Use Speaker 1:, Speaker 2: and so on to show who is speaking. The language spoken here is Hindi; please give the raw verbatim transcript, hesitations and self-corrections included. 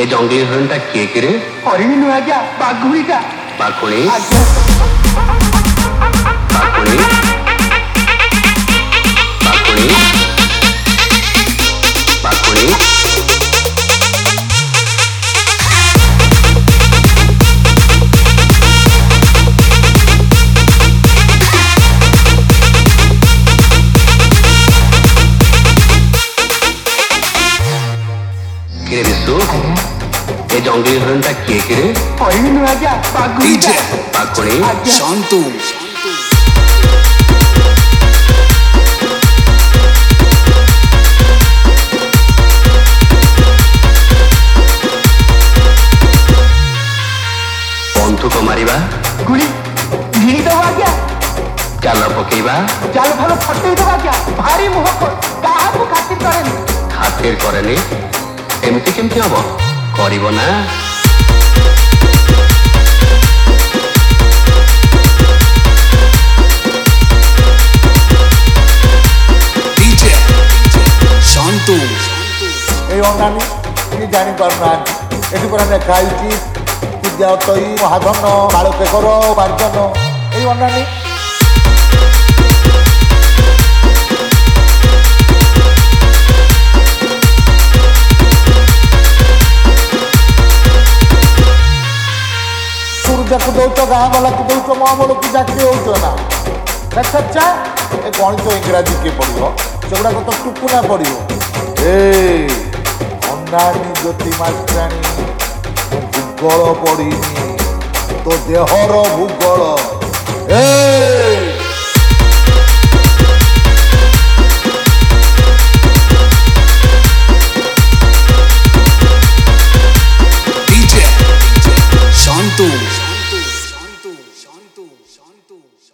Speaker 1: ए जंगली हरणटा किए किरे
Speaker 2: हरिणी नुह आज्ञा बाघुड़ीटा
Speaker 1: बाघुणी
Speaker 2: आज्ञा
Speaker 1: बाघुणी बाघुणी बाघुणी किरे विशु ए जंगली हरणटा किए किरे
Speaker 2: हरिणी नुह आज्ञा बाघुड़ीटा
Speaker 1: बाघुणी
Speaker 3: शांतु
Speaker 1: बंधुक मारिबा
Speaker 2: गुली भिड़ी दो आज्ञा
Speaker 1: जाल पकेबा
Speaker 2: जाल फाल फटई दो आज्ञा भारी मुह काहाकू खातिर करेनी
Speaker 1: खातिर करेनी एमती केमती हम करिब ना
Speaker 3: डीजे शांतु
Speaker 4: এই অন্যান্য তিনি জানিপারুনাহাନ୍ତି এটি পরে লেখা হয়েছি বিদ্যাতয়ী মহাধন বালকেকর বার্জন এই অন্যান্য সূর্যকে দৌছ গাঁ বালাকে দৌছ মহাবলକୁ চাকরি হଉଛ না ଦେଖା ଏ ଗଣିତ ଇଂରାଜୀ କିଏ ପଢ଼ିବ ସେଗୁଡ଼ାକ ତ ଟୁକୁନା ପଡ଼ିବ ଏ ଅଣ୍ଡାଣୀ ଜ୍ୟୋତି ମାଷ୍ଟ୍ରାଣୀ ଭୂଗୋଳ ପଢ଼ିନି ତୋ ଦେହର ଭୂଗୋଳ ଏ
Speaker 3: डीजे शांतु शांतु शांतु शांतु